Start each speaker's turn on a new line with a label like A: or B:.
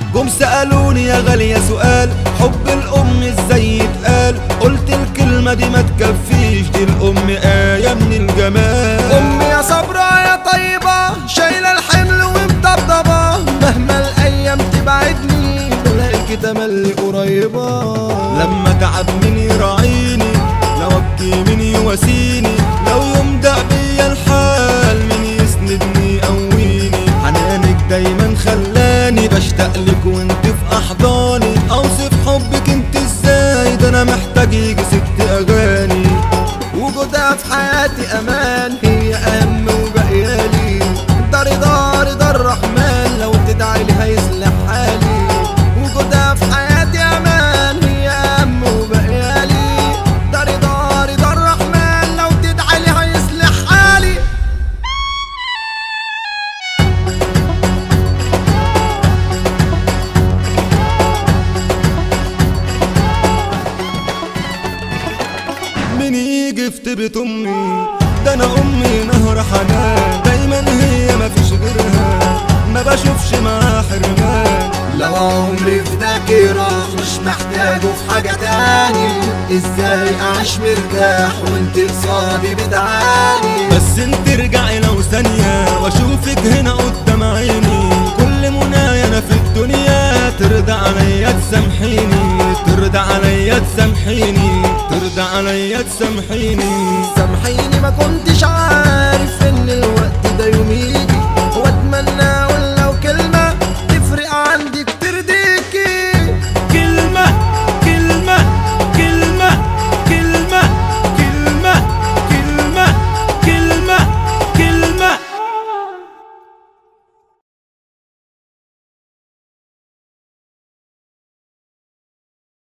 A: جم سألوني يا غالية سؤال، حب الأم ازاي يتقال؟ قلت الكلمة دي ما تكفيش، دي الأم آية من الجمال.
B: أمي يا صبرا يا طيبة، شايلة الحمل ومطبطبة، مهما الأيام تبعدني بلاقيكي تملي قريبة.
A: لما تعب مين يراعيني، لو ابكي مين يواسيني، لو يوم ضاق بيا الحال مين يسندني يقويني. حنانك دايما خلاني بشتاق لك وانت في احضاني، اوصف حبك انت ازاي، ده انا محتاج يجي 6 اغاني.
B: وجودها في حياتي امان، هي اهم وبقيالي، ده رضا الرحمن، لو تدعي لي هيصلح حالي. وجودها في حياتي امان، هي اهم وبقيالي، ده رضا الرحمن، لو تدعي لي هيصلح حالي.
A: مين يجي في طيبة امي، ده انا امي نهر حنان، دايما هي مفيش غيرها، ما بشوفش معاها حرمان.
B: لو عمري فداكي راح مش محتاجه في حاجة تاني، ازاي اعيش مرتاح وانت قصادي بتعاني.
A: بس انت ارجعي لو ثانية واشوفك هنا قدام عيني، كل منايا انا في الدنيا ترضى عليا تسامحيني، ترضى عليا تسامحيني، ترضى عليا تسامحيني.
B: سامحيني ما كنتش عارف ان الوقت